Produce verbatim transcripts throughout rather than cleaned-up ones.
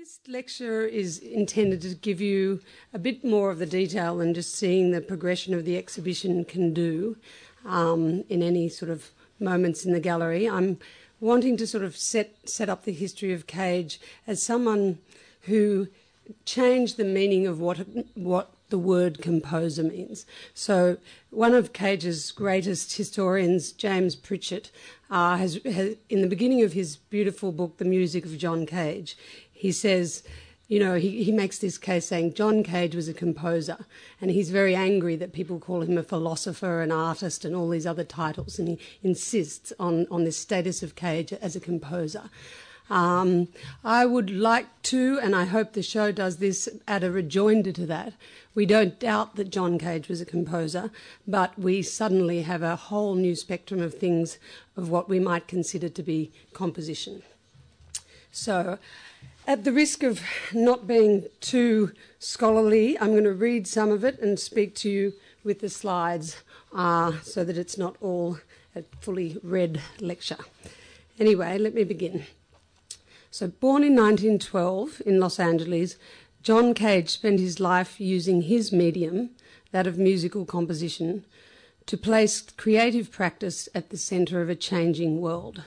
This lecture is intended to give you a bit more of the detail than just seeing the progression of the exhibition can do um, in any sort of moments in the gallery. I'm wanting to sort of set, set up the history of Cage as someone who changed the meaning of what, what the word composer means. So one of Cage's greatest historians, James Pritchett, uh, has, has, in the beginning of his beautiful book, The Music of John Cage, he says, you know, he, he makes this case saying John Cage was a composer, and he's very angry that people call him a philosopher, an artist, and all these other titles, and he insists on, on this status of Cage as a composer. Um, I would like to, and I hope the show does this, add a rejoinder to that. We don't doubt that John Cage was a composer, but we suddenly have a whole new spectrum of things of what we might consider to be composition. So, at the risk of not being too scholarly, I'm going to read some of it and speak to you with the slides uh, so that it's not all a fully read lecture. Anyway, let me begin. So, born in nineteen twelve in Los Angeles, John Cage spent his life using his medium, that of musical composition, to place creative practice at the centre of a changing world.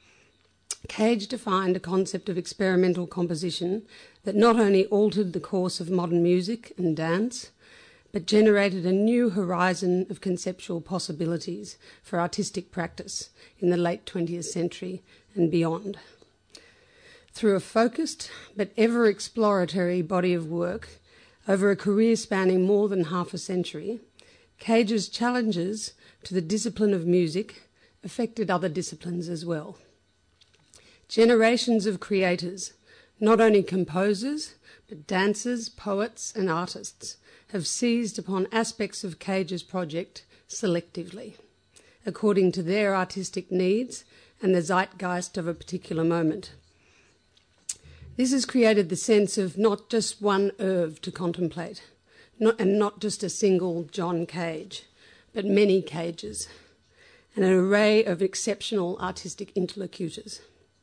Cage defined a concept of experimental composition that not only altered the course of modern music and dance, but generated a new horizon of conceptual possibilities for artistic practice in the late twentieth century and beyond. Through a focused but ever exploratory body of work over a career spanning more than half a century, Cage's challenges to the discipline of music affected other disciplines as well. Generations of creators, not only composers, but dancers, poets and artists, have seized upon aspects of Cage's project selectively, according to their artistic needs and the zeitgeist of a particular moment. This has created the sense of not just one oeuvre to contemplate, not, and not just a single John Cage, but many Cages, and an array of exceptional artistic interlocutors.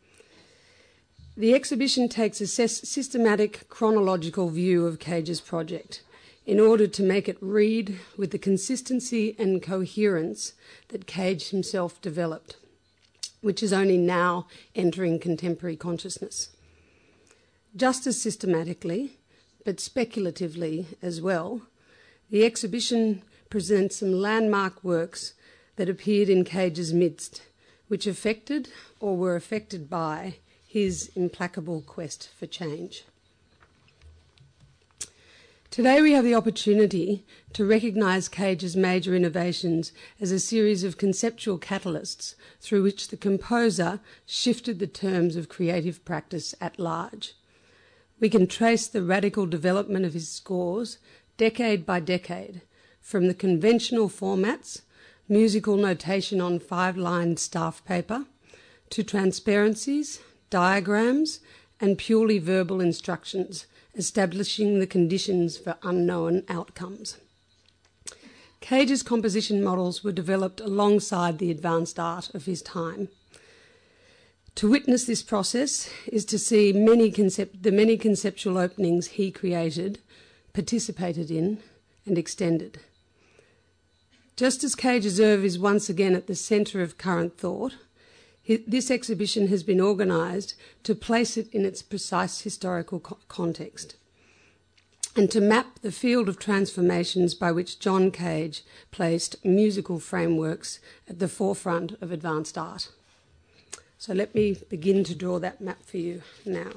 The exhibition takes a systematic chronological view of Cage's project in order to make it read with the consistency and coherence that Cage himself developed, which is only now entering contemporary consciousness. Just as systematically, but speculatively as well, the exhibition presents some landmark works that appeared in Cage's midst, which affected or were affected by his implacable quest for change. Today we have the opportunity to recognise Cage's major innovations as a series of conceptual catalysts through which the composer shifted the terms of creative practice at large. We can trace the radical development of his scores decade by decade, from the conventional formats, musical notation on five-lined staff paper, to transparencies, diagrams and purely verbal instructions, establishing the conditions for unknown outcomes. Cage's composition models were developed alongside the advanced art of his time. To witness this process is to see many concept- the many conceptual openings he created, participated in and extended. Just as Cage's oeuvre is once again at the centre of current thought, this exhibition has been organised to place it in its precise historical co- context and to map the field of transformations by which John Cage placed musical frameworks at the forefront of advanced art. So let me begin to draw that map for you now.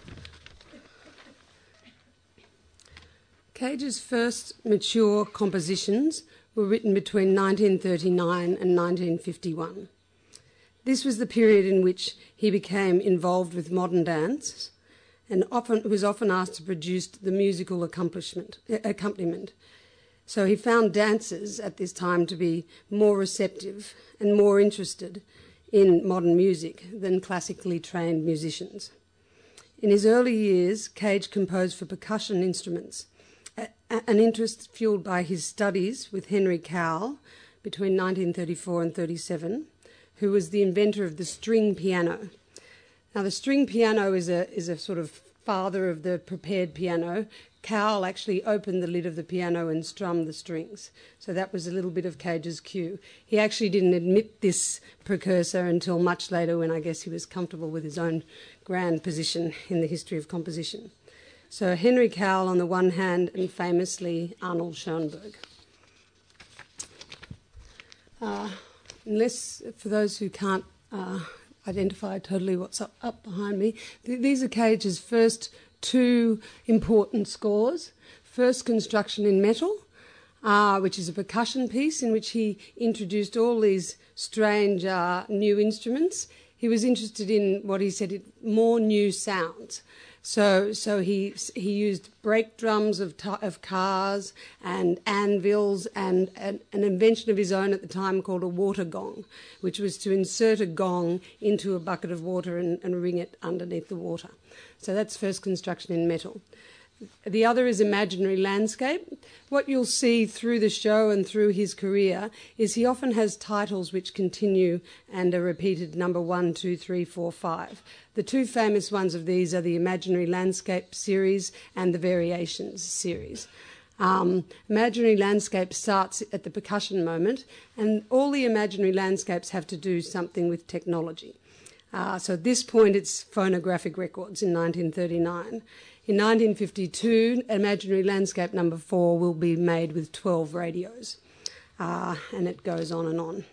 Cage's first mature compositions were written between nineteen thirty-nine and nineteen fifty-one. This was the period in which he became involved with modern dance and often was often asked to produce the musical accomplishment, accompaniment. So he found dancers at this time to be more receptive and more interested in modern music than classically trained musicians. In his early years, Cage composed for percussion instruments, an interest fueled by his studies with Henry Cowell between nineteen thirty-four and thirty-seven, who was the inventor of the string piano. Now, the string piano is a, is a sort of father of the prepared piano, Cowell actually opened the lid of the piano and strummed the strings. So that was a little bit of Cage's cue. He actually didn't admit this precursor until much later, when I guess he was comfortable with his own grand position in the history of composition. So Henry Cowell on the one hand, and famously Arnold Schoenberg. Uh, unless, for those who can't uh, identify totally what's up, up behind me, th- these are Cage's first two important scores. First, Construction in Metal, uh, which is a percussion piece in which he introduced all these strange uh, new instruments. He was interested in what he said, more new sounds. So, so he he used brake drums of t- of cars and anvils and, and an invention of his own at the time called a water gong, which was to insert a gong into a bucket of water and, and ring it underneath the water. So that's first Construction in Metal. The other is Imaginary Landscape. What you'll see through the show and through his career is he often has titles which continue and are repeated number one, two, three, four, five. The two famous ones of these are the Imaginary Landscape series and the Variations series. Um, Imaginary Landscape starts at the percussion moment, and all the Imaginary Landscapes have to do something with technology. Uh, so at this point it's phonographic records in nineteen thirty-nine. In nineteen fifty-two, Imaginary Landscape number four will be made with twelve radios, uh, and it goes on and on.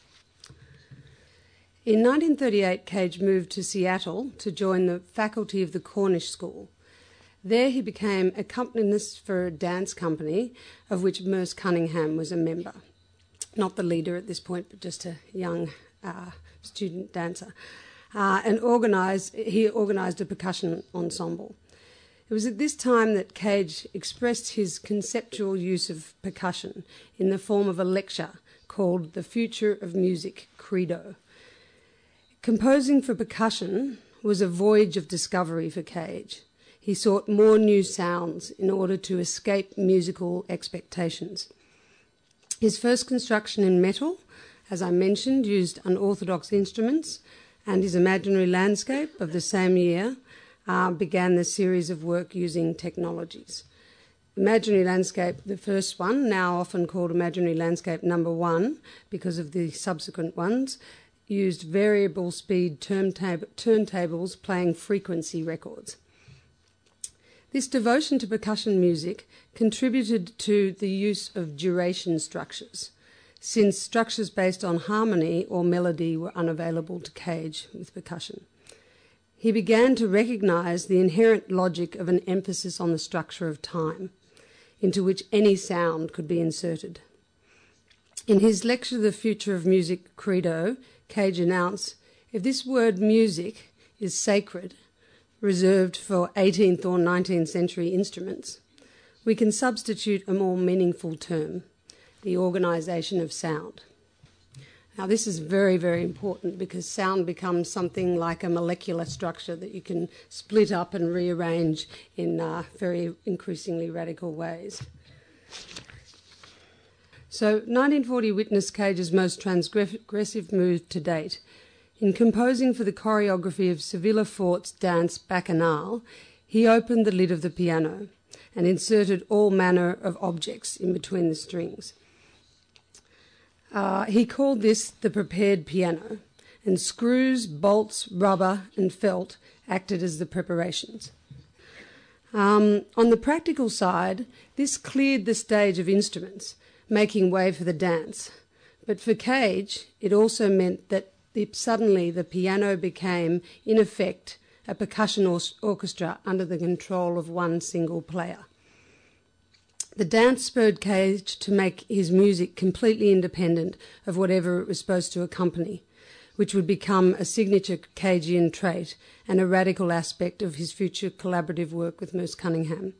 In nineteen thirty-eight, Cage moved to Seattle to join the faculty of the Cornish School. There he became accompanist for a dance company of which Merce Cunningham was a member. Not the leader at this point, but just a young uh, student dancer. Uh, and organised, he organised a percussion ensemble. It was at this time that Cage expressed his conceptual use of percussion in the form of a lecture called The Future of Music, Credo. Composing for percussion was a voyage of discovery for Cage. He sought more new sounds in order to escape musical expectations. His first construction in metal, as I mentioned, used unorthodox instruments, and his Imaginary Landscape of the same year uh, began the series of work using technologies. Imaginary Landscape, the first one, now often called Imaginary Landscape number one because of the subsequent ones, used variable speed turntable, turntables playing frequency records. This devotion to percussion music contributed to the use of duration structures, since structures based on harmony or melody were unavailable to Cage with percussion. He began to recognise the inherent logic of an emphasis on the structure of time, into which any sound could be inserted. In his lecture, The Future of Music, Credo, Cage announced, if this word music is sacred, reserved for eighteenth or nineteenth century instruments, we can substitute a more meaningful term, the organisation of sound. Now this is very, very important because sound becomes something like a molecular structure that you can split up and rearrange in uh, very increasingly radical ways. So nineteen forty witnessed Cage's most transgressive move to date. In composing for the choreography of Sevilla Fort's dance Bacchanal, he opened the lid of the piano and inserted all manner of objects in between the strings. Uh, he called this the prepared piano, and screws, bolts, rubber and felt acted as the preparations. Um, on the practical side, this cleared the stage of instruments, making way for the dance. But for Cage, it also meant that the, suddenly the piano became, in effect, a percussion or- orchestra under the control of one single player. The dance spurred Cage to make his music completely independent of whatever it was supposed to accompany, which would become a signature Cagean trait and a radical aspect of his future collaborative work with Merce Cunningham.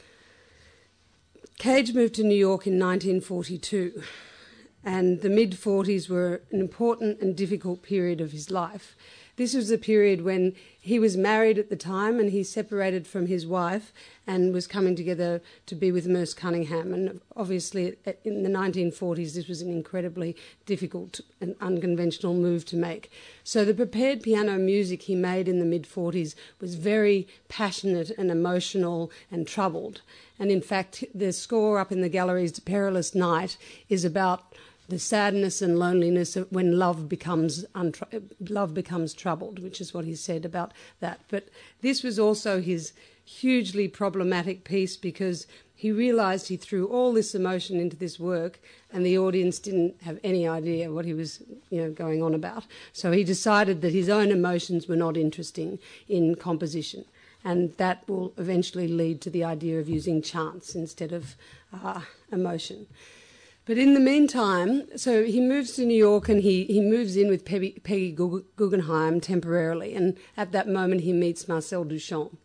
Cage moved to New York in nineteen forty-two, and the mid-forties were an important and difficult period of his life this was a period when he was married at the time and he separated from his wife and was coming together to be with Merce Cunningham. And obviously in the nineteen forties this was an incredibly difficult and unconventional move to make. So the prepared piano music he made in the mid-forties was very passionate and emotional and troubled. And in fact the score up in the galleries, Perilous Night, is about the sadness and loneliness of when love becomes untr- love becomes troubled, which is what he said about that. But this was also his hugely problematic piece because he realised he threw all this emotion into this work and the audience didn't have any idea what he was, you know, going on about. So he decided that his own emotions were not interesting in composition, and that will eventually lead to the idea of using chants instead of uh, emotion. But in the meantime, so he moves to New York and he, he moves in with Peggy, Peggy Guggenheim temporarily, and at that moment he meets Marcel Duchamp.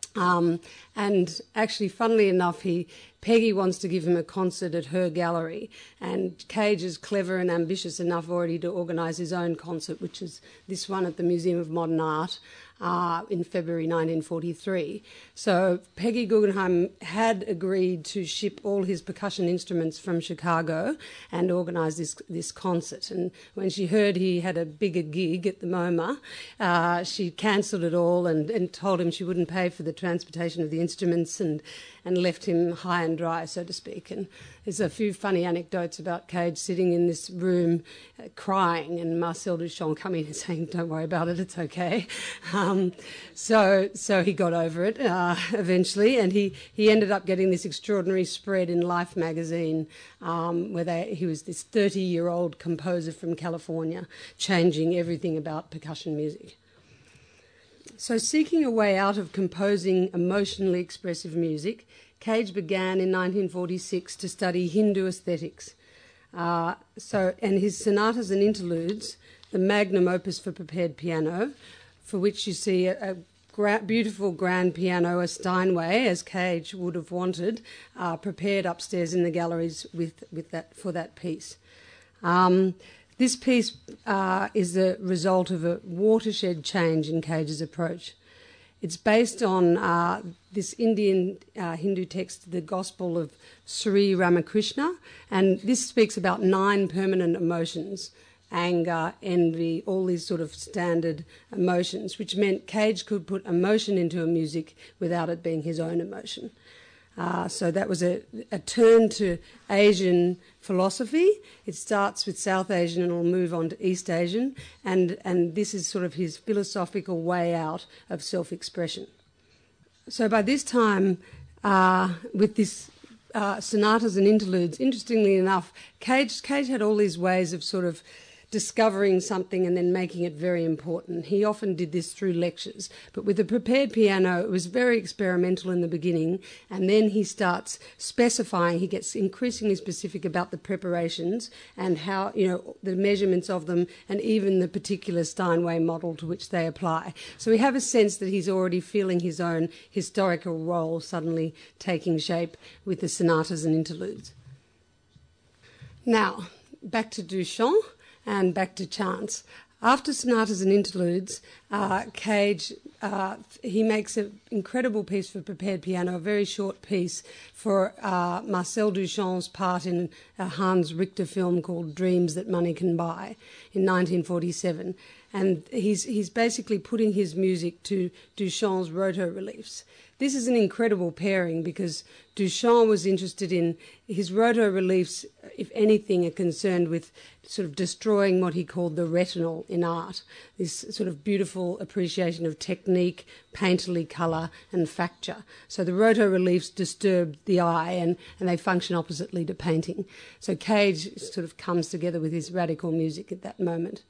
Um, and actually, funnily enough, he Peggy wants to give him a concert at her gallery, and Cage is clever and ambitious enough already to organise his own concert, which is this one at the Museum of Modern Art uh, in February nineteen forty-three. So Peggy Guggenheim had agreed to ship all his percussion instruments from Chicago and organise this this concert. And when she heard he had a bigger gig at the MoMA, uh, she cancelled it all and, and told him she wouldn't pay for the transportation of the instruments and, and left him high and dry, so to speak. And there's a few funny anecdotes about Cage sitting in this room uh, crying and Marcel Duchamp coming and saying, "Don't worry about it, it's okay." Um, so so he got over it uh, eventually, and he, he ended up getting this extraordinary spread in Life magazine um, where they, he was this thirty-year-old composer from California changing everything about percussion music. So seeking a way out of composing emotionally expressive music, Cage began in nineteen forty-six to study Hindu aesthetics. Uh, so, and his sonatas and interludes, the magnum opus for prepared piano, for which you see a, a gra- beautiful grand piano, a Steinway, as Cage would have wanted, uh, prepared upstairs in the galleries with, with that for that piece. Um, This piece uh, is the result of a watershed change in Cage's approach. It's based on uh, this Indian uh, Hindu text, the Gospel of Sri Ramakrishna, and this speaks about nine permanent emotions: anger, envy, all these sort of standard emotions, which meant Cage could put emotion into a music without it being his own emotion. Uh, so that was a, a turn to Asian philosophy. It starts with South Asian and will move on to East Asian, and, and this is sort of his philosophical way out of self-expression. So by this time, uh, with this uh, sonatas and interludes, interestingly enough, Cage, Cage had all these ways of sort of discovering something and then making it very important. He often did this through lectures, but with the prepared piano it was very experimental in the beginning, and then he starts specifying, he gets increasingly specific about the preparations and how, you know, the measurements of them and even the particular Steinway model to which they apply. So we have a sense that he's already feeling his own historical role suddenly taking shape with the sonatas and interludes. Now, back to Duchamp and back to chants. After sonatas and interludes, uh, Cage, uh, he makes an incredible piece for prepared piano, a very short piece for uh, Marcel Duchamp's part in a Hans Richter film called Dreams That Money Can Buy in nineteen forty-seven. And he's, he's basically putting his music to Duchamp's roto reliefs. This is an incredible pairing because Duchamp was interested in his roto reliefs, if anything, are concerned with sort of destroying what he called the retinal in art, this sort of beautiful appreciation of technique, painterly colour and facture. So the roto reliefs disturb the eye and, and they function oppositely to painting. So Cage sort of comes together with his radical music at that moment.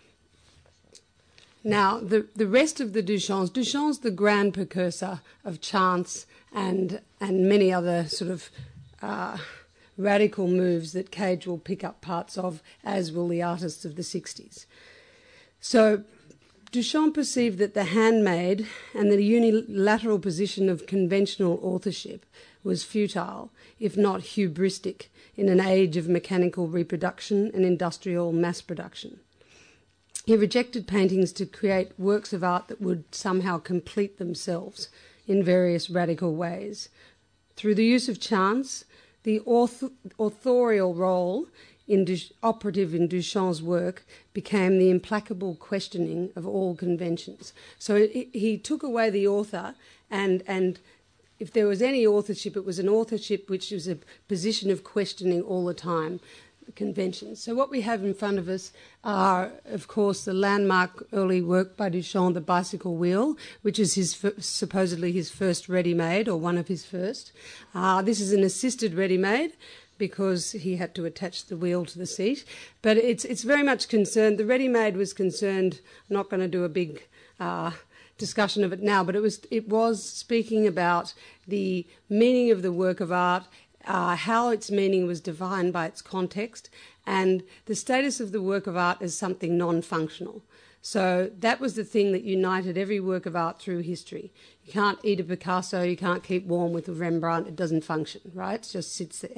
Now, the, the rest of the Duchamps, Duchamp's the grand precursor of chants and and many other sort of uh, radical moves that Cage will pick up parts of, as will the artists of the sixties. So Duchamp perceived that the handmade and the unilateral position of conventional authorship was futile, if not hubristic, in an age of mechanical reproduction and industrial mass production. He rejected paintings to create works of art that would somehow complete themselves in various radical ways. Through the use of chance, the author- authorial role in Du- operative in Duchamp's work became the implacable questioning of all conventions. So it, he took away the author, and and if there was any authorship, it was an authorship which was a position of questioning all the time conventions. So what we have in front of us are, of course, the landmark early work by Duchamp, The Bicycle Wheel, which is his supposedly his first ready-made, or one of his first. Uh, this is an assisted ready-made, because he had to attach the wheel to the seat. But it's it's very much concerned, the ready-made was concerned, I'm not going to do a big uh, discussion of it now, but it was it was speaking about the meaning of the work of art, uh, how its meaning was defined by its context, and the status of the work of art as something non-functional. So that was the thing that united every work of art through history. You can't eat a Picasso, you can't keep warm with a Rembrandt, it doesn't function, right? It just sits there.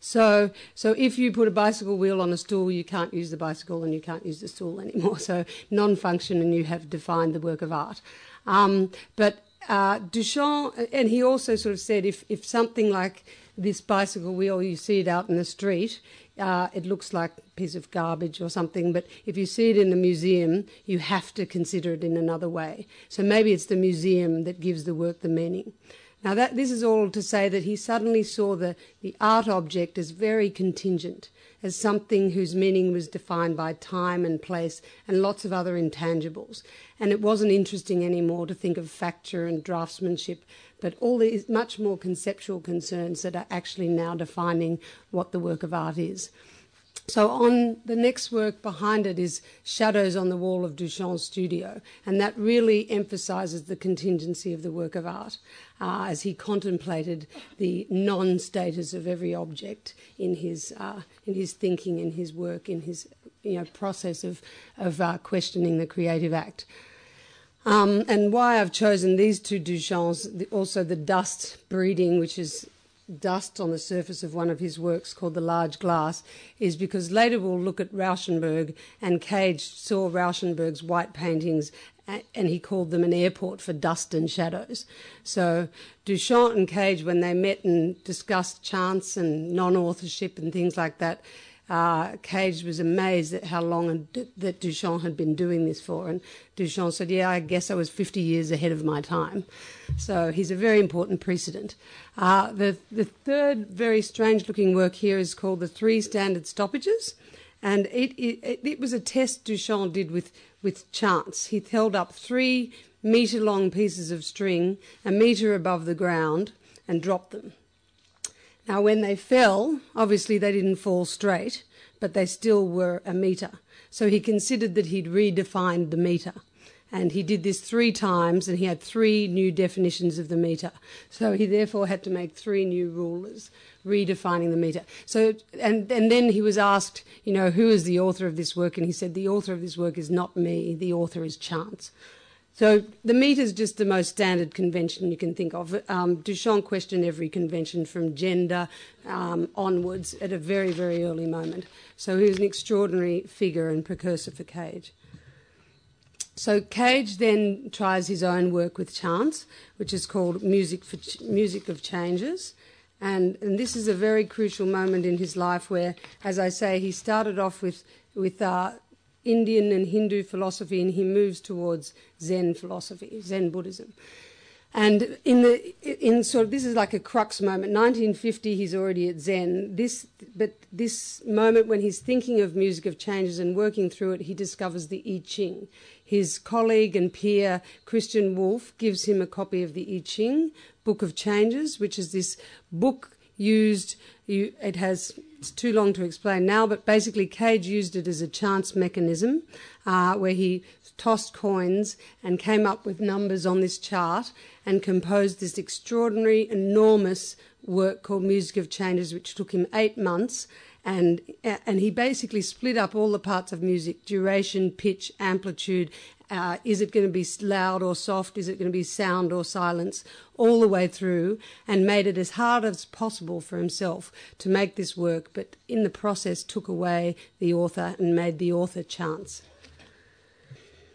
So so if you put a bicycle wheel on a stool, you can't use the bicycle and you can't use the stool anymore. So non-function, and you have defined the work of art. Um, but uh, Duchamp, and he also sort of said if, if something like this bicycle wheel, you see it out in the street, Uh, it looks like a piece of garbage or something, but if you see it in the museum, you have to consider it in another way. So maybe it's the museum that gives the work the meaning. Now, that, this is all to say that he suddenly saw the, the art object as very contingent, as something whose meaning was defined by time and place and lots of other intangibles. And it wasn't interesting anymore to think of facture and draftsmanship, but all these much more conceptual concerns that are actually now defining what the work of art is. So on the next work behind it is Shadows on the Wall of Duchamp's Studio, and that really emphasises the contingency of the work of art uh, as he contemplated the non-status of every object in his uh, in his thinking, in his work, in his you know process of of uh, questioning the creative act. Um, and why I've chosen these two Duchamps, the, also the dust breeding, which is dust on the surface of one of his works called The Large Glass, is because later we'll look at Rauschenberg, and Cage saw Rauschenberg's white paintings and he called them an airport for dust and shadows. So Duchamp and Cage, when they met and discussed chance and non-authorship and things like that, Uh, Cage was amazed at how long had, that Duchamp had been doing this for, and Duchamp said, yeah, I guess I was fifty years ahead of my time. So he's a very important precedent. Uh, the, the third very strange-looking work here is called The Three Standard Stoppages, and it, it, it was a test Duchamp did with, with chance. He held up three metre-long pieces of string, a metre above the ground, and dropped them. Now, when they fell, obviously they didn't fall straight, but they still were a metre. So he considered that he'd redefined the metre. And he did this three times, and he had three new definitions of the metre. So he therefore had to make three new rulers, redefining the metre. So, and, and then he was asked, you know, who is the author of this work? And he said, the author of this work is not me, the author is chance. So the metre is just the most standard convention you can think of. Um, Duchamp questioned every convention from gender um, onwards at a very, very early moment. So he was an extraordinary figure and precursor for Cage. So Cage then tries his own work with chance, which is called Music for Ch- Music of Changes. And, and this is a very crucial moment in his life where, as I say, he started off with... with uh, Indian and Hindu philosophy, and he moves towards Zen philosophy, Zen Buddhism. And in the in sort of this is like a crux moment. nineteen fifty, he's already at Zen. This, but this moment when he's thinking of Music of Changes and working through it, he discovers the I Ching. His colleague and peer Christian Wolff gives him a copy of the I Ching, Book of Changes, which is this book used. You, it has. It's too long to explain now, but basically Cage used it as a chance mechanism uh, where he tossed coins and came up with numbers on this chart and composed this extraordinary, enormous work called Music of Changes, which took him eight months. And, and he basically split up all the parts of music, duration, pitch, amplitude. Uh, is it going to be loud or soft? Is it going to be sound or silence? All the way through, and made it as hard as possible for himself to make this work, but in the process took away the author and made the author chance.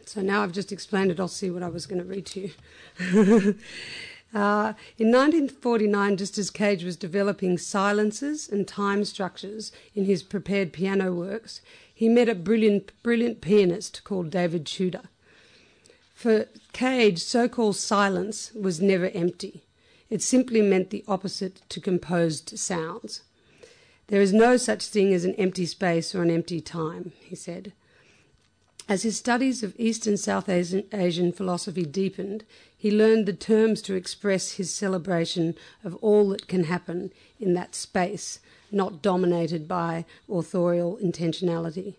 So now I've just explained it, I'll see what I was going to read to you. uh, in nineteen forty-nine, just as Cage was developing silences and time structures in his prepared piano works, he met a brilliant, brilliant pianist called David Tudor. For Cage, so-called silence was never empty. It simply meant the opposite to composed sounds. There is no such thing as an empty space or an empty time, he said. As his studies of East and South Asian, Asian philosophy deepened, he learned the terms to express his celebration of all that can happen in that space, not dominated by authorial intentionality.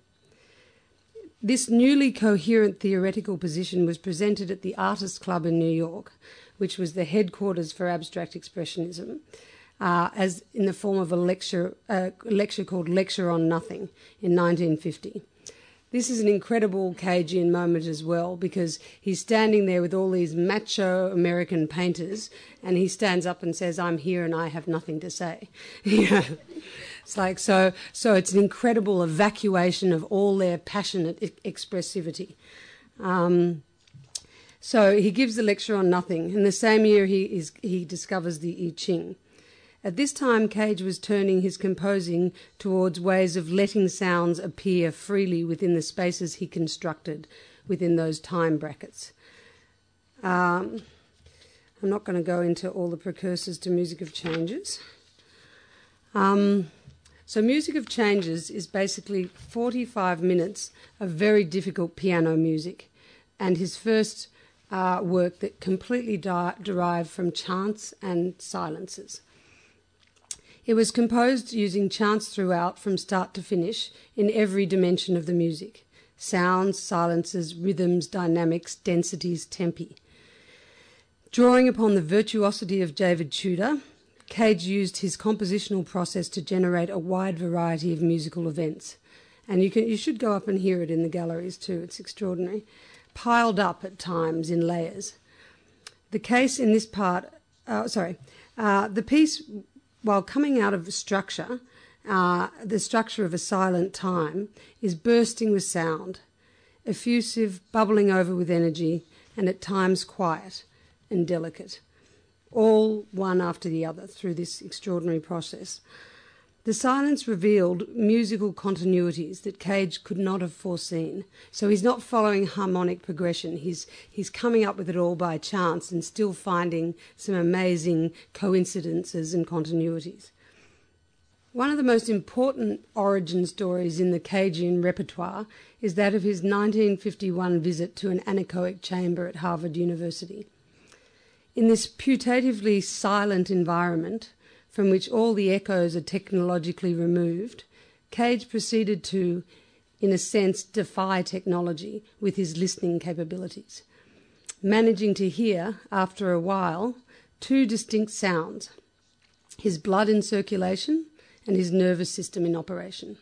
This newly coherent theoretical position was presented at the Artists Club in New York, which was the headquarters for abstract expressionism, uh, as in the form of a lecture, uh, lecture called Lecture on Nothing in nineteen fifty. This is an incredible Cagean moment as well, because he's standing there with all these macho American painters, and he stands up and says, "I'm here and I have nothing to say." Yeah. It's like, so, so it's an incredible evacuation of all their passionate e- expressivity. Um, so he gives the lecture on nothing. In the same year, he, is, he discovers the I Ching. At this time, Cage was turning his composing towards ways of letting sounds appear freely within the spaces he constructed within those time brackets. Um, I'm not going to go into all the precursors to Music of Changes. Um, so Music of Changes is basically forty-five minutes of very difficult piano music, and his first uh, work that completely di- derived from chants and silences. It was composed using chants throughout from start to finish in every dimension of the music: sounds, silences, rhythms, dynamics, densities, tempi. Drawing upon the virtuosity of David Tudor, Cage used his compositional process to generate a wide variety of musical events. And you can, you should go up and hear it in the galleries too, it's extraordinary. Piled up at times in layers. The case in this part, uh, sorry, uh, the piece, while coming out of the structure, uh, the structure of a silent time, is bursting with sound, effusive, bubbling over with energy, and at times quiet and delicate, all one after the other through this extraordinary process. The silence revealed musical continuities that Cage could not have foreseen. So he's not following harmonic progression. He's, he's coming up with it all by chance and still finding some amazing coincidences and continuities. One of the most important origin stories in the Cagean repertoire is that of his nineteen fifty-one visit to an anechoic chamber at Harvard University. In this putatively silent environment, from which all the echoes are technologically removed, Cage proceeded to, in a sense, defy technology with his listening capabilities, managing to hear, after a while, two distinct sounds: his blood in circulation and his nervous system in operation.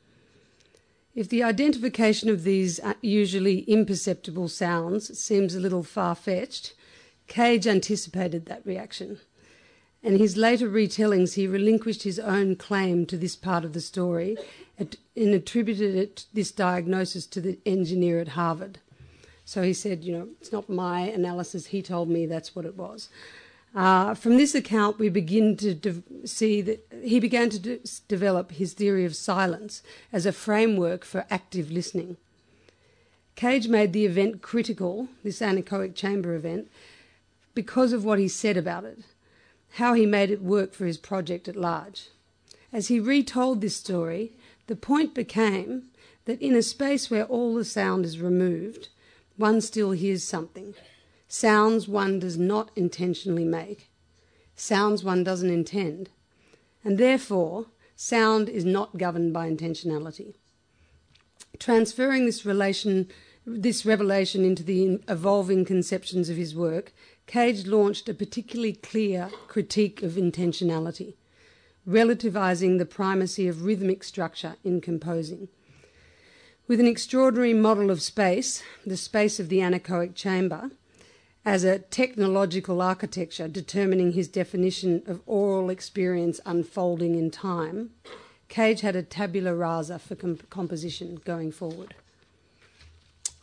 If the identification of these usually imperceptible sounds seems a little far-fetched, Cage anticipated that reaction. In his later retellings, he relinquished his own claim to this part of the story and attributed it, this diagnosis to the engineer at Harvard. So he said, you know, it's not my analysis, he told me that's what it was. Uh, from this account, we begin to de- see that he began to de- develop his theory of silence as a framework for active listening. Cage made the event critical, this anechoic chamber event, because of what he said about it, how he made it work for his project at large. As he retold this story, the point became that in a space where all the sound is removed, one still hears something. Sounds one does not intentionally make. Sounds one doesn't intend. And therefore, sound is not governed by intentionality. Transferring this relation, this revelation into the evolving conceptions of his work, Cage launched a particularly clear critique of intentionality, relativizing the primacy of rhythmic structure in composing. With an extraordinary model of space, the space of the anechoic chamber, as a technological architecture determining his definition of oral experience unfolding in time, Cage had a tabula rasa for comp- composition going forward.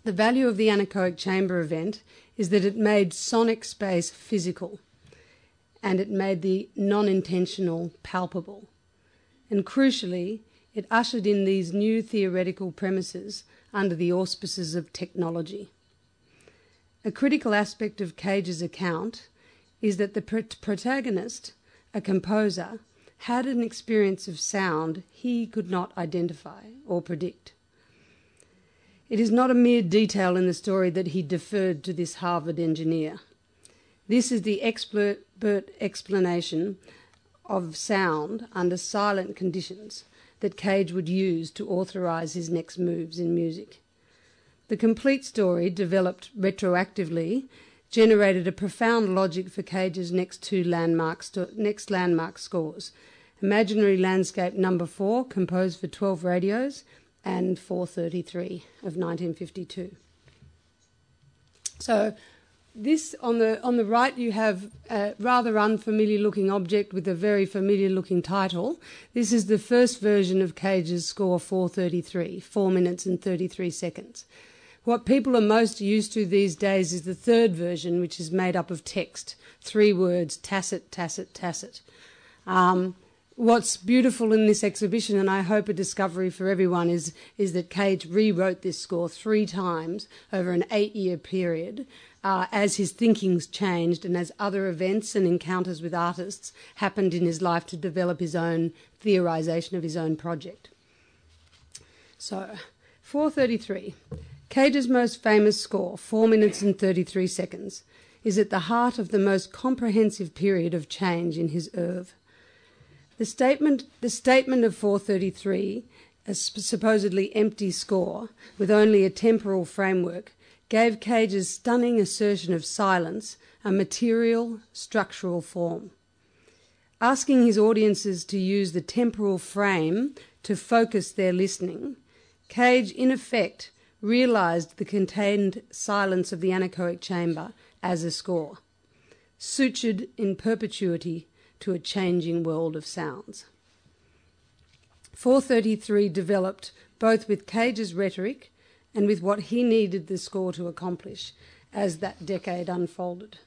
The value of the anechoic chamber event is that it made sonic space physical, and it made the non-intentional palpable. And crucially, it ushered in these new theoretical premises under the auspices of technology. A critical aspect of Cage's account is that the pr- protagonist, a composer, had an experience of sound he could not identify or predict. It is not a mere detail in the story that he deferred to this Harvard engineer. This is the expert explanation of sound under silent conditions that Cage would use to authorise his next moves in music. The complete story, developed retroactively, generated a profound logic for Cage's next two landmark sto- next landmark scores: Imaginary Landscape Number Four, composed for twelve radios, and four thirty-three of nineteen fifty-two. So, this on the on the right you have a rather unfamiliar looking object with a very familiar looking title. This is the first version of Cage's score four thirty-three, four minutes and thirty-three seconds. What people are most used to these days is the third version, which is made up of text, three words: tacit, tacit, tacit. Um, what's beautiful in this exhibition, and I hope a discovery for everyone, is, is that Cage rewrote this score three times over an eight-year period uh, as his thinking's changed and as other events and encounters with artists happened in his life to develop his own theorisation of his own project. So, four thirty-three. Cage's most famous score, four minutes and thirty-three seconds, is at the heart of the most comprehensive period of change in his oeuvre. The statement, the statement of four thirty-three, a supposedly empty score with only a temporal framework, gave Cage's stunning assertion of silence a material, structural form. Asking his audiences to use the temporal frame to focus their listening, Cage, in effect, realised the contained silence of the anechoic chamber as a score, sutured in perpetuity to a changing world of sounds. four thirty-three developed both with Cage's rhetoric and with what he needed the score to accomplish as that decade unfolded.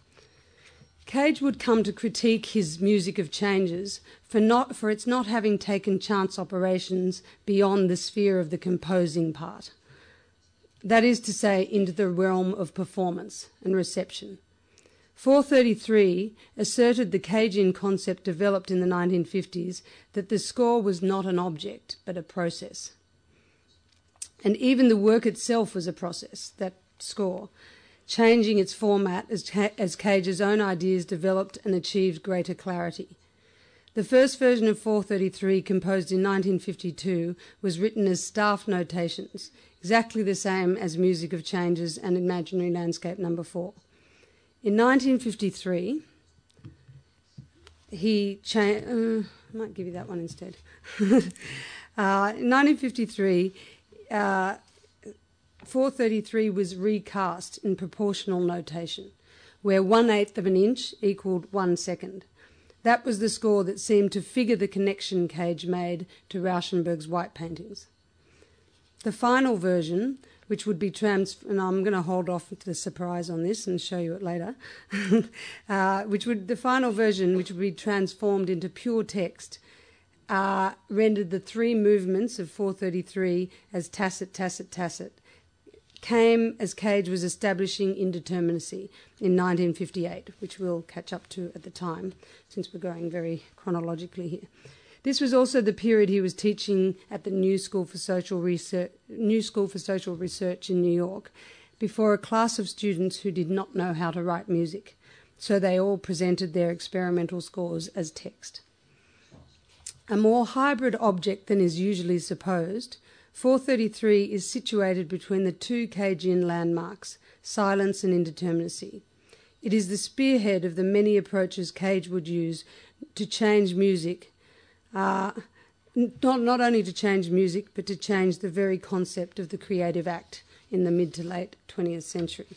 Cage would come to critique his music of changes for, not, for its not having taken chance operations beyond the sphere of the composing part. That is to say, into the realm of performance and reception. four thirty-three asserted the Cagean concept developed in the nineteen fifties that the score was not an object but a process. And even the work itself was a process, that score, changing its format as, as Cage's own ideas developed and achieved greater clarity. The first version of four thirty-three, composed in nineteen fifty-two, was written as staff notations, exactly the same as Music of Changes and Imaginary Landscape Number Four. In nineteen fifty-three, he changed... Uh, I might give you that one instead. uh, in nineteen fifty-three, uh, four thirty-three was recast in proportional notation, where one-eighth of an inch equaled one second. That was the score that seemed to figure the connection Cage made to Rauschenberg's white paintings. The final version, which would be trans... and I'm going to hold off to the surprise on this and show you it later, uh, which would... the final version, which would be transformed into pure text, uh, rendered the three movements of four thirty-three as tacit, tacit, tacit, came as Cage was establishing indeterminacy in nineteen fifty-eight, which we'll catch up to at the time, since we're going very chronologically here. This was also the period he was teaching at the New School for Social Research, New School for Social Research in New York, before a class of students who did not know how to write music, so they all presented their experimental scores as text. A more hybrid object than is usually supposed, four thirty-three is situated between the two Cagean landmarks, silence and indeterminacy. It is the spearhead of the many approaches Cage would use to change music, uh, not, not only to change music, but to change the very concept of the creative act in the mid to late twentieth century.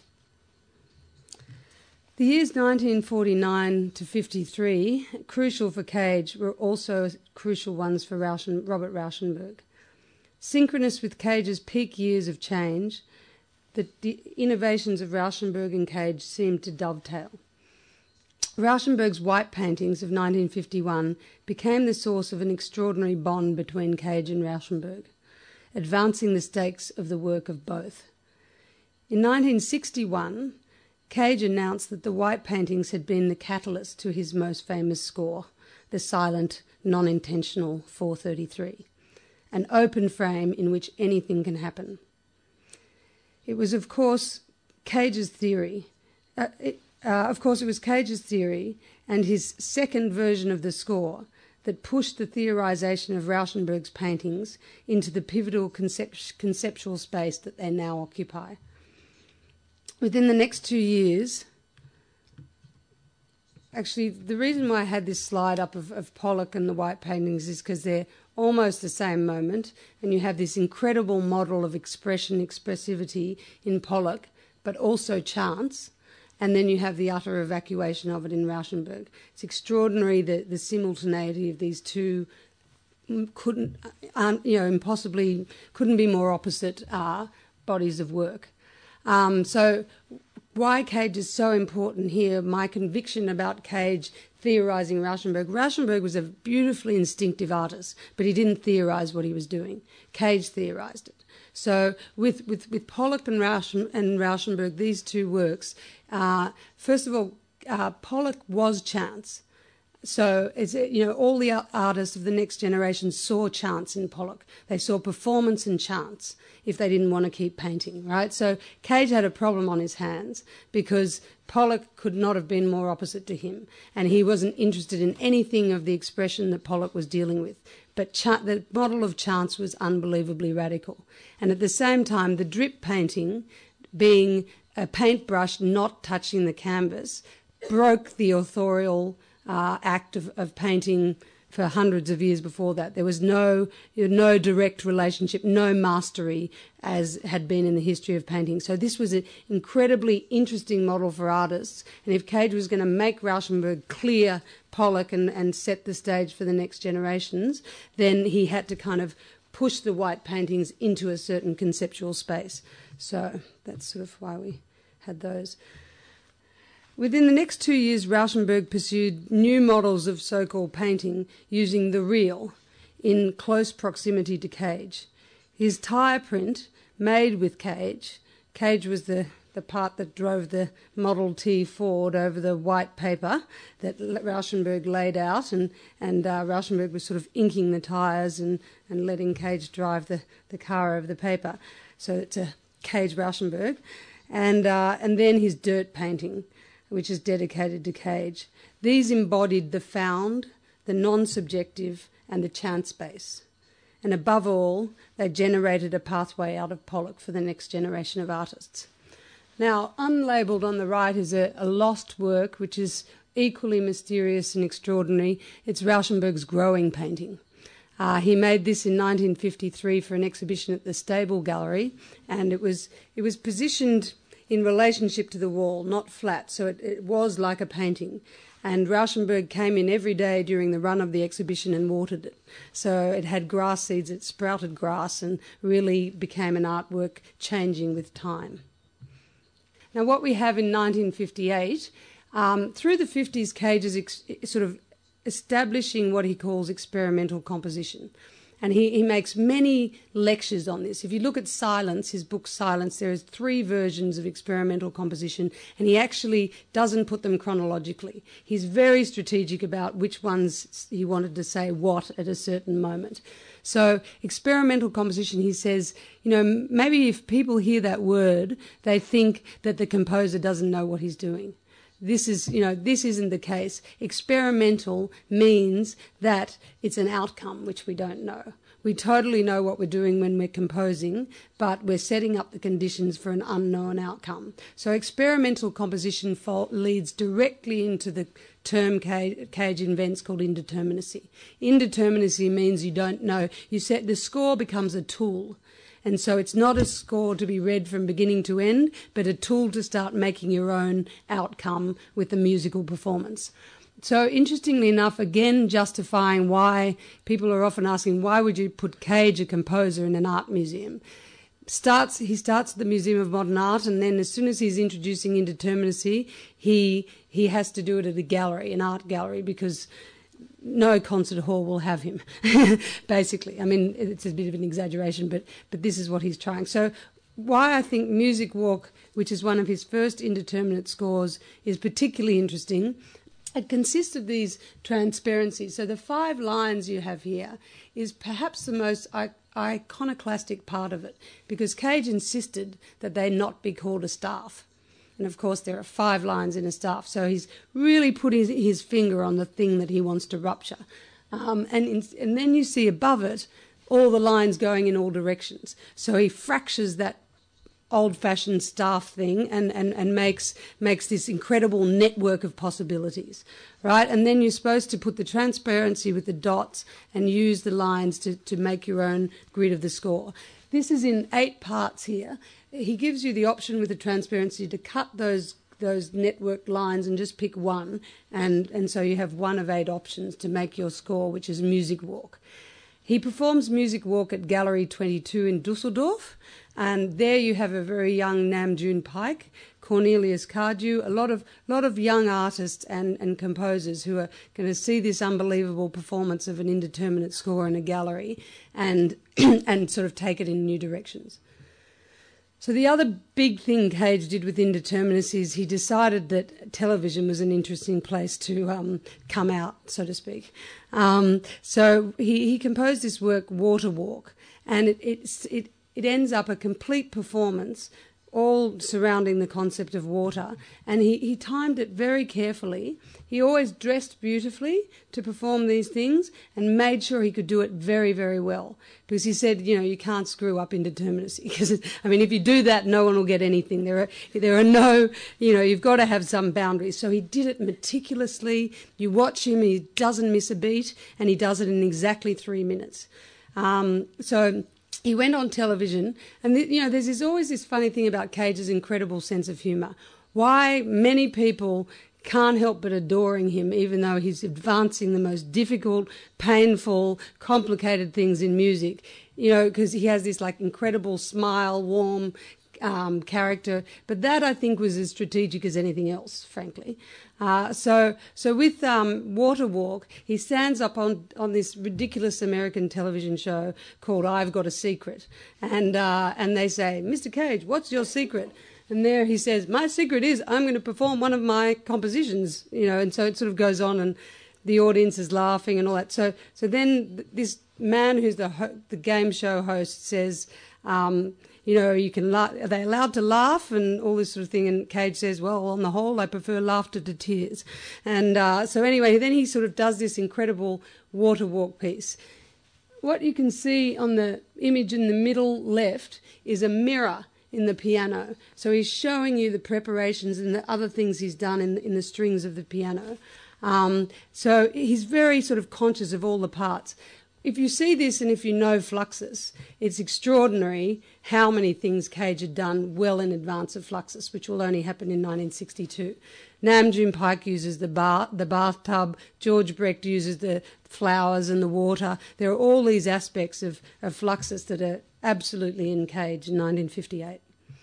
The years nineteen forty-nine to fifty-three, crucial for Cage, were also crucial ones for Rauschen, Robert Rauschenberg. Synchronous with Cage's peak years of change, that the innovations of Rauschenberg and Cage seemed to dovetail. Rauschenberg's white paintings of nineteen fifty-one became the source of an extraordinary bond between Cage and Rauschenberg, advancing the stakes of the work of both. In nineteen sixty-one, Cage announced that the white paintings had been the catalyst to his most famous score, the silent, non-intentional four thirty-three, an open frame in which anything can happen. It was, of course, Cage's theory. Uh, it, uh, of course, it was Cage's theory and his second version of the score that pushed the theorisation of Rauschenberg's paintings into the pivotal concept- conceptual space that they now occupy. Within the next two years, actually, the reason why I had this slide up of, of Pollock and the white paintings is because they're almost the same moment, and you have this incredible model of expression, expressivity in Pollock, but also chance, and then you have the utter evacuation of it in Rauschenberg. It's extraordinary the, the simultaneity of these two couldn't, aren't, you know, impossibly couldn't be more opposite uh, bodies of work. Um, so why Cage is so important here, my conviction about Cage theorising Rauschenberg. Rauschenberg was a beautifully instinctive artist, but he didn't theorise what he was doing. Cage theorised it. So with, with, with Pollock and, Rauschen, and Rauschenberg, these two works, uh, first of all, uh, Pollock was chance. So it's, you know, all the artists of the next generation saw chance in Pollock. They saw performance and chance if they didn't want to keep painting, right? So Cage had a problem on his hands because Pollock could not have been more opposite to him, and he wasn't interested in anything of the expression that Pollock was dealing with. But cha- the model of chance was unbelievably radical. And at the same time, the drip painting, being a paintbrush not touching the canvas, broke the authorial uh, act of, of painting for hundreds of years before that. There was no, you know, no direct relationship, no mastery as had been in the history of painting. So this was an incredibly interesting model for artists. And if Cage was going to make Rauschenberg clear Pollock and, and set the stage for the next generations, then he had to kind of push the white paintings into a certain conceptual space. So that's sort of why we had those. Within the next two years, Rauschenberg pursued new models of so-called painting using the real in close proximity to Cage. His tire print, made with Cage, Cage was the, the part that drove the Model T Ford over the white paper that Rauschenberg laid out, and, and uh, Rauschenberg was sort of inking the tyres and, and letting Cage drive the, the car over the paper. So it's a Cage Rauschenberg. And, uh, and then his dirt painting, which is dedicated to Cage. These embodied the found, the non-subjective, and the chance space. And above all, they generated a pathway out of Pollock for the next generation of artists. Now, unlabelled on the right is a, a lost work, which is equally mysterious and extraordinary. It's Rauschenberg's Growing painting. Uh, he made this in nineteen fifty-three for an exhibition at the Stable Gallery, and it was it was positioned in relationship to the wall, not flat, so it, it was like a painting. And Rauschenberg came in every day during the run of the exhibition and watered it. So it had grass seeds, it sprouted grass and really became an artwork changing with time. Now what we have in nineteen fifty-eight, um, through the fifties, Cage is ex- sort of establishing what he calls experimental composition. And he, he makes many lectures on this. If you look at Silence, his book Silence, there is three versions of experimental composition, and he actually doesn't put them chronologically. He's very strategic about which ones he wanted to say what at a certain moment. So experimental composition, he says, you know, maybe if people hear that word, they think that the composer doesn't know what he's doing. This is, you know, this isn't the case. Experimental means that it's an outcome which we don't know. We totally know what we're doing when we're composing, but we're setting up the conditions for an unknown outcome. So experimental composition leads directly into the term Cage invents called indeterminacy. Indeterminacy means you don't know. You set the score becomes a tool. And so it's not a score to be read from beginning to end, but a tool to start making your own outcome with the musical performance. So interestingly enough, again, justifying why people are often asking, why would you put Cage, a composer, in an art museum? starts he starts at the Museum of Modern Art, and then as soon as he's introducing indeterminacy, he he has to do it at a gallery, an art gallery, because no concert hall will have him, basically. I mean, it's a bit of an exaggeration, but but this is what he's trying. So why I think Music Walk, which is one of his first indeterminate scores, is particularly interesting. It consists of these transparencies. So the five lines you have here is perhaps the most I- iconoclastic part of it, because Cage insisted that they not be called a staff. And of course there are five lines in a staff, so he's really put his, his finger on the thing that he wants to rupture. Um, and, in, and then you see above it all the lines going in all directions. So he fractures that old-fashioned staff thing and, and, and makes makes this incredible network of possibilities, right? And then you're supposed to put the transparency with the dots and use the lines to, to make your own grid of the score. This is in eight parts here. He gives you the option with the transparency to cut those those networked lines and just pick one, and, and so you have one of eight options to make your score, which is Music Walk. He performs Music Walk at Gallery twenty-two in Dusseldorf, and there you have a very young Nam June Paik, Cornelius Cardew, a lot of lot of young artists and, and composers who are going to see this unbelievable performance of an indeterminate score in a gallery and and sort of take it in new directions. So the other big thing Cage did with indeterminacy is he decided that television was an interesting place to um, come out, so to speak. Um, so he, he composed this work, Water Walk, and it, it, it, it ends up a complete performance all surrounding the concept of water, and he, he timed it very carefully. He always dressed beautifully to perform these things and made sure he could do it very, very well, because he said, you know, you can't screw up indeterminacy, because, I mean, if you do that, no one will get anything. There are, there are no, you know, you've got to have some boundaries. So he did it meticulously. You watch him, he doesn't miss a beat, and he does it in exactly three minutes. Um, so... He went on television, and, you know, there's this, always this funny thing about Cage's incredible sense of humour. Why many people can't help but adoring him, even though he's advancing the most difficult, painful, complicated things in music, you know, because he has this, like, incredible smile, warm um, character. But that, I think, was as strategic as anything else, frankly. Uh, so so with um, Water Walk, he stands up on, on this ridiculous American television show called I've Got a Secret. And, uh, and they say, Mister Cage, what's your secret? And there he says, my secret is I'm going to perform one of my compositions, you know, and so it sort of goes on and the audience is laughing and all that. So so then this man who's the ho- the game show host says, um, you know, you can la- are they allowed to laugh and all this sort of thing? And Cage says, well, on the whole, I prefer laughter to tears. And uh, so anyway, then he sort of does this incredible Water Walk piece. What you can see on the image in the middle left is a mirror in the piano. So he's showing you the preparations and the other things he's done in, in the strings of the piano. Um, so he's very sort of conscious of all the parts. If you see this and if you know Fluxus, it's extraordinary how many things Cage had done well in advance of Fluxus, which will only happen in nineteen sixty-two. Nam June Paik uses the bath, the bathtub. George Brecht uses the flowers and the water. There are all these aspects of, of Fluxus that are absolutely in Cage in nineteen fifty-eight.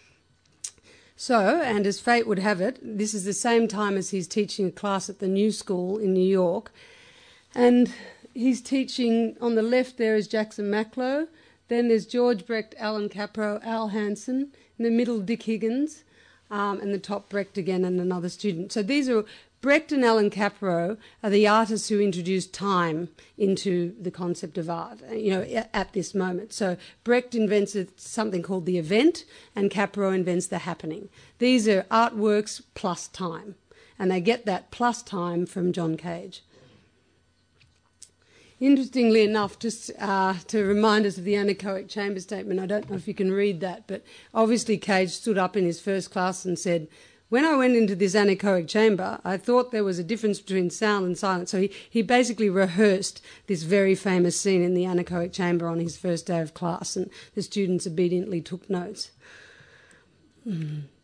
So, and as fate would have it, this is the same time as he's teaching a class at the New School in New York. And he's teaching, on the left there is Jackson Maklow, then there's George Brecht, Alan Capro, Al Hansen, in the middle Dick Higgins, um, and the top Brecht again and another student. So these are, Brecht and Alan Capro are the artists who introduced time into the concept of art, you know, at this moment. So Brecht invents something called the event and Capro invents the happening. These are artworks plus time, and they get that plus time from John Cage. Interestingly enough, just uh, to remind us of the anechoic chamber statement, I don't know if you can read that, but obviously Cage stood up in his first class and said, when I went into this anechoic chamber, I thought there was a difference between sound and silence. So he, he basically rehearsed this very famous scene in the anechoic chamber on his first day of class, and the students obediently took notes. Mm.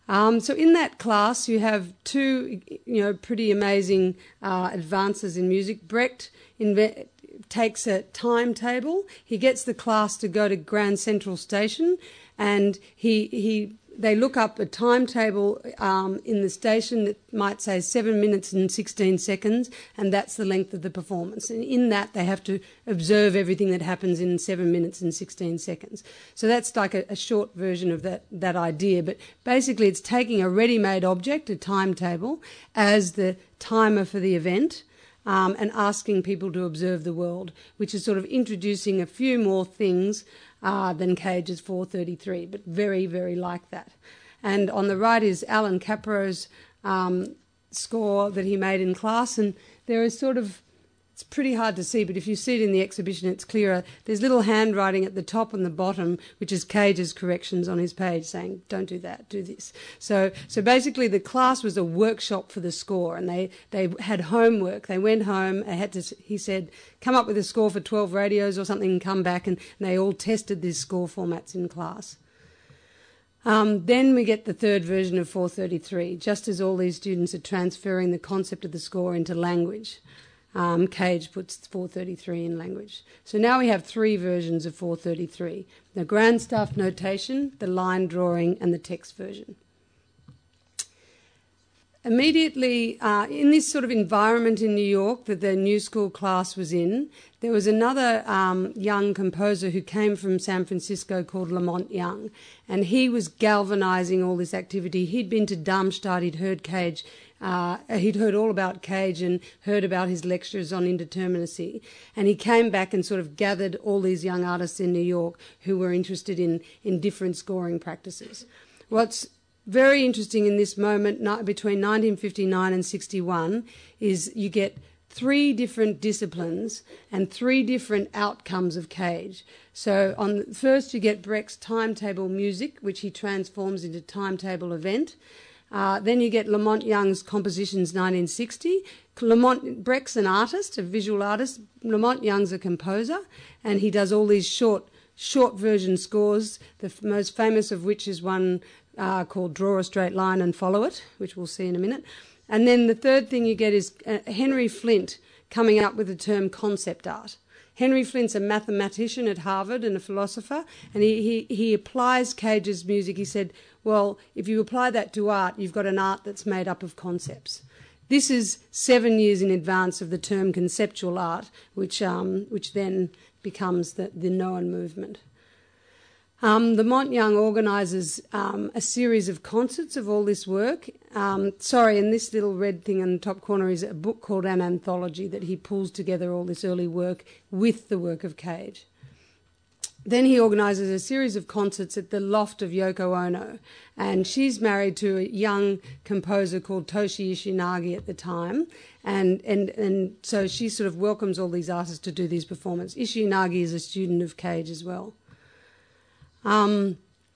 Um, so in that class, you have two, you know, pretty amazing uh, advances in music. Brecht inve- takes a timetable. He gets the class to go to Grand Central Station, and he he they look up a timetable um, in the station that might say seven minutes and sixteen seconds, and that's the length of the performance. And in that, they have to observe everything that happens in seven minutes and sixteen seconds. So that's like a, a short version of that, that idea. But basically, it's taking a ready-made object, a timetable, as the timer for the event, um, and asking people to observe the world, which is sort of introducing a few more things Uh, than Cage's four thirty-three, but very, very like that. And on the right is Alan Capro's um, score that he made in class, and there is sort of, it's pretty hard to see, but if you see it in the exhibition, it's clearer. There's little handwriting at the top and the bottom, which is Cage's corrections on his page saying, don't do that, do this. So so basically the class was a workshop for the score, and they, they had homework. They went home, they had to, he said, come up with a score for twelve radios or something and come back, and, and they all tested these score formats in class. Um, then we get the third version of four thirty-three, just as all these students are transferring the concept of the score into language. Um, Cage puts four thirty-three in language. So now we have three versions of four thirty-three: the grand staff notation, the line drawing, and the text version. Immediately, uh, in this sort of environment in New York that the New School class was in, there was another um, young composer who came from San Francisco called Lamont Young, and he was galvanizing all this activity. He'd been to Darmstadt, he'd heard Cage, uh, he'd heard all about Cage and heard about his lectures on indeterminacy, and he came back and sort of gathered all these young artists in New York who were interested in, in different scoring practices. What's very interesting in this moment between nineteen fifty-nine and sixty-one is you get three different disciplines and three different outcomes of Cage. So on first you get Brecht's timetable music, which he transforms into timetable event. Uh, then you get Lamont Young's compositions nineteen sixty. Lamont, Brecht's an artist, a visual artist. Lamont Young's a composer, and he does all these short short version scores, the f- most famous of which is one Uh, called Draw a Straight Line and Follow It, which we'll see in a minute. And then the third thing you get is uh, Henry Flint coming up with the term concept art. Henry Flint's a mathematician at Harvard and a philosopher, and he, he, he applies Cage's music. He said, well, if you apply that to art, you've got an art that's made up of concepts. This is seven years in advance of the term conceptual art, which um, which then becomes the, the Known movement. Um, the Lamont Young organises um, a series of concerts of all this work. Um, sorry, and this little red thing in the top corner is a book called An Anthology that he pulls together all this early work with the work of Cage. Then he organises a series of concerts at the loft of Yoko Ono, and she's married to a young composer called Toshi Ishinagi at the time, and, and, and so she sort of welcomes all these artists to do these performances. Ishinagi is a student of Cage as well. Um,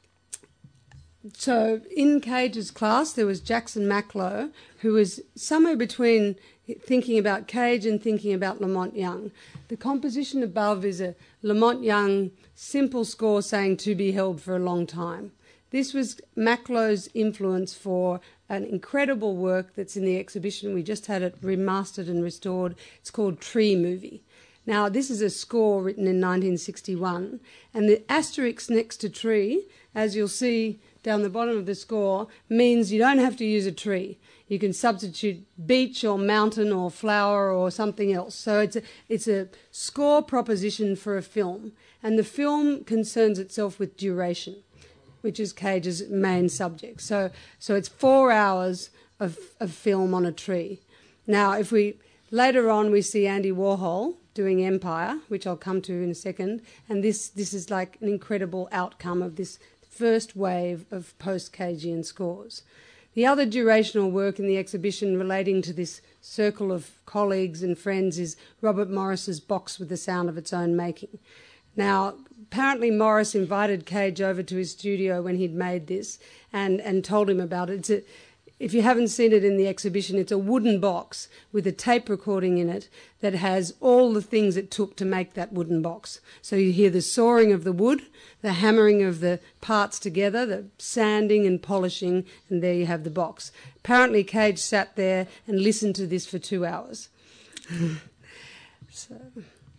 so in Cage's class there was Jackson Macklow, who was somewhere between thinking about Cage and thinking about Lamont Young. The composition above is a Lamont Young simple score saying to be held for a long time. This was Macklow's influence for an incredible work that's in the exhibition. We just had it remastered and restored. It's called Tree Movie. Now, this is a score written in nineteen sixty-one, and the asterisk next to tree, as you'll see down the bottom of the score, means you don't have to use a tree. You can substitute beach or mountain or flower or something else. So it's a, it's a score proposition for a film, and the film concerns itself with duration, which is Cage's main subject. So, so it's four hours of, of film on a tree. Now, if we later on we see Andy Warhol doing Empire, which I'll come to in a second, and this, this is like an incredible outcome of this first wave of post-Cagean scores. The other durational work in the exhibition relating to this circle of colleagues and friends is Robert Morris's Box with the Sound of Its Own Making. Now, apparently Morris invited Cage over to his studio when he'd made this and, and told him about it. It's a, if you haven't seen it in the exhibition, it's a wooden box with a tape recording in it that has all the things it took to make that wooden box. So you hear the sawing of the wood, the hammering of the parts together, the sanding and polishing, and there you have the box. Apparently Cage sat there and listened to this for two hours. so...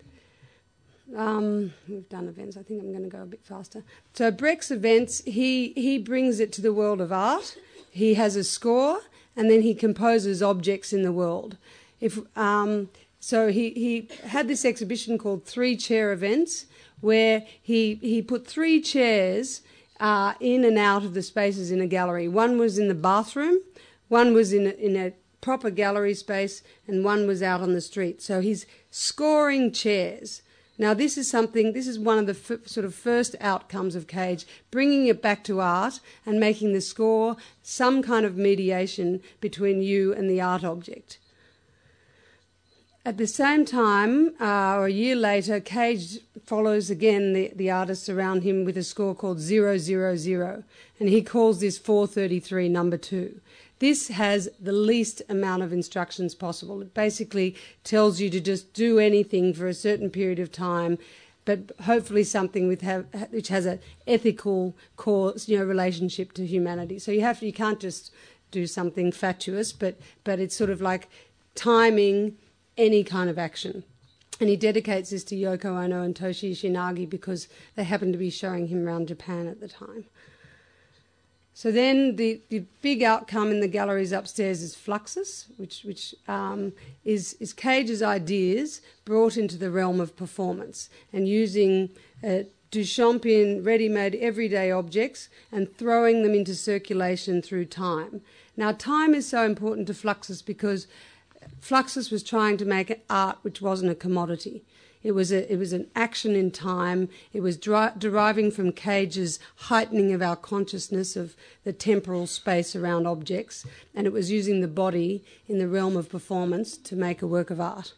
Um, we've done events. I think I'm going to go a bit faster. So Brecht's events, he, he brings it to the world of art. He has a score, and then he composes objects in the world. If um, so, he, he had this exhibition called Three Chair Events, where he he put three chairs uh, in and out of the spaces in a gallery. One was in the bathroom, one was in a, in a proper gallery space, and one was out on the street. So he's scoring chairs. Now, this is something, this is one of the f- sort of first outcomes of Cage, bringing it back to art and making the score some kind of mediation between you and the art object. At the same time, uh, or a year later, Cage follows again the, the artists around him with a score called zero zero zero, and he calls this four thirty-three number two. This has the least amount of instructions possible. It basically tells you to just do anything for a certain period of time, but hopefully something with have, which has an ethical cause, you know, relationship to humanity. So you have to, you can't just do something fatuous, but but it's sort of like timing any kind of action. And he dedicates this to Yoko Ono and Toshi Ishinagi because they happen to be showing him around Japan at the time. So then the, the big outcome in the galleries upstairs is Fluxus, which which um, is, is Cage's ideas brought into the realm of performance and using uh, Duchampian ready-made everyday objects and throwing them into circulation through time. Now, time is so important to Fluxus because Fluxus was trying to make art which wasn't a commodity. It was a, it was an action in time. It was dri- deriving from Cage's heightening of our consciousness of the temporal space around objects, and it was using the body in the realm of performance to make a work of art.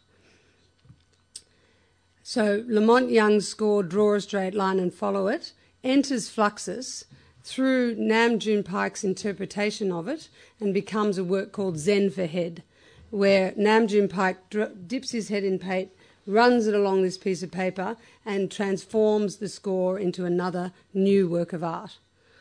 So Lamont Young's score, Draw a Straight Line and Follow It, enters Fluxus through Nam June Paik's interpretation of it and becomes a work called Zen for Head, where Nam June Paik dr- dips his head in paint, runs it along this piece of paper and transforms the score into another new work of art.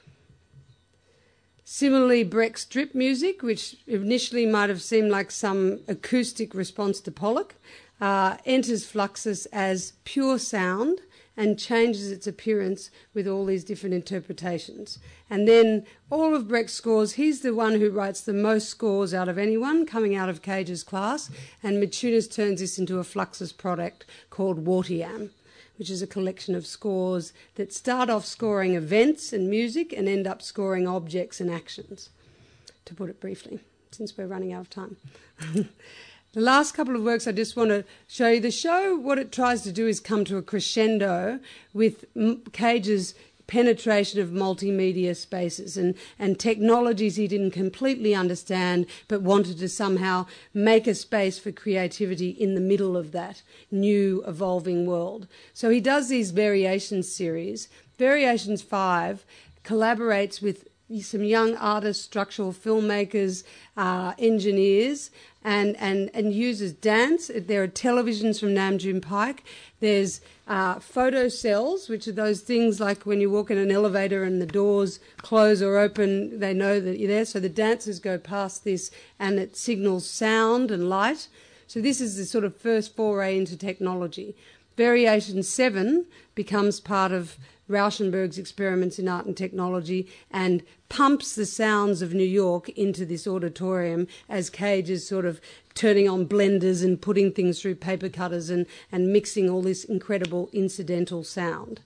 Similarly, Brecht's drip music, which initially might have seemed like some acoustic response to Pollock, uh, enters Fluxus as pure sound and changes its appearance with all these different interpretations. And then all of Brecht's scores, he's the one who writes the most scores out of anyone coming out of Cage's class, and Maciunas turns this into a Fluxus product called Wartiam, which is a collection of scores that start off scoring events and music and end up scoring objects and actions, to put it briefly, since we're running out of time. The last couple of works I just want to show you. The show, what it tries to do is come to a crescendo with Cage's penetration of multimedia spaces and, and technologies he didn't completely understand but wanted to somehow make a space for creativity in the middle of that new evolving world. So he does these Variations series. Variations five collaborates with some young artists, structural filmmakers, uh, engineers, and, and, and uses dance. There are televisions from Nam June Paik. There's uh, photo cells, which are those things like when you walk in an elevator and the doors close or open, they know that you're there. So the dancers go past this and it signals sound and light. So this is the sort of first foray into technology. Variation seven becomes part of Rauschenberg's experiments in art and technology and pumps the sounds of New York into this auditorium as Cage is sort of turning on blenders and putting things through paper cutters and, and mixing all this incredible incidental sound.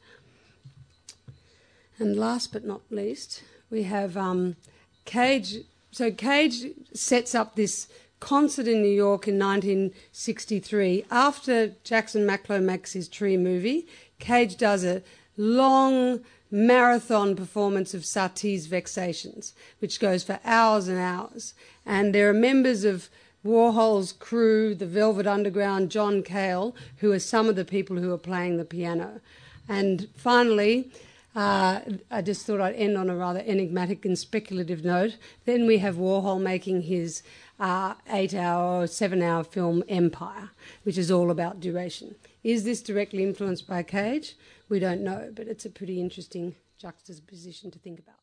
And last but not least, we have um, Cage. So Cage sets up this concert in New York in nineteen sixty-three. After Jackson Maklow makes his Tree movie, Cage does a long marathon performance of Satie's Vexations, which goes for hours and hours. And there are members of Warhol's crew, the Velvet Underground, John Cale, who are some of the people who are playing the piano. And finally, Uh, I just thought I'd end on a rather enigmatic and speculative note. Then we have Warhol making his uh, eight-hour, seven-hour film Empire, which is all about duration. Is this directly influenced by Cage? We don't know, but it's a pretty interesting juxtaposition to think about.